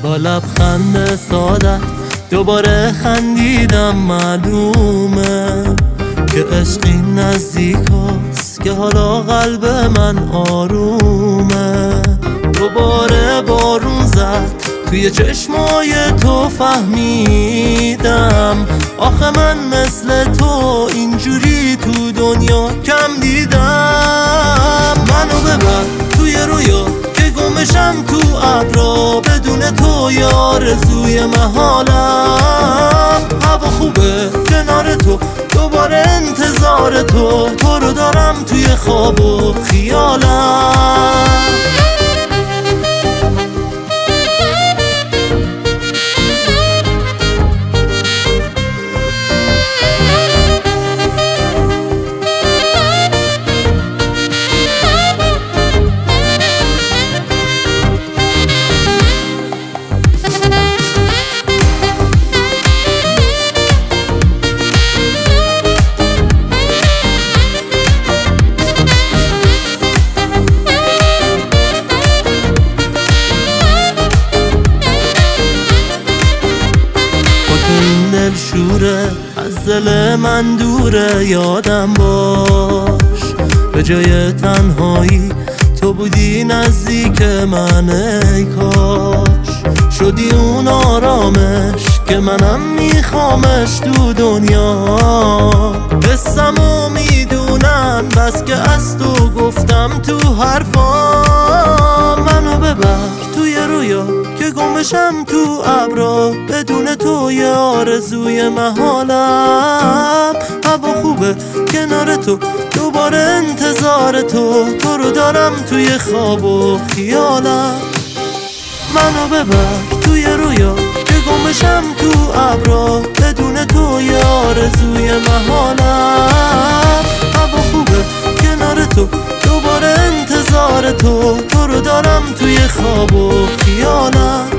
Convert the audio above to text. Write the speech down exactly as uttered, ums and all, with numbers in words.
با لبخند سادت دوباره خندیدم. معلومه که عشقی نزدیک هست که حالا قلب من آرومه. دوباره بارون زد توی چشمای تو، فهمیدم آخه من مثل تو اینجوری تو دنیا کم دیدم. منو ببر توی رویا که گمشم تو ابرا، بدون تو یه آرزوی محالم. هوا خوبه کنار تو، دوباره انتظار تو، تو رو دارم توی خواب و خیالم. شوره از دل من دوره، یادم باش به جای تنهایی تو بودی نزدیک من. ای کاش شدی اون آرامش که منم میخوامش تو دنیا. حسمو میدونن بس که از تو گفتم تو حرفام. منو ببر توی رویا که گمشم تو ابرا، بدون تو یه آرزوی محالم. هوا خوبه کنار تو، دوباره انتظار تو، تو رو دارم توی خواب و خیالم. منو ببر توی رویا که گمشم تو ابرا، بدون تو یه آرزوی محالم. هوا خوبه کنار تو، دوباره انتظار تو، تو رو دارم توی خواب و خیالم.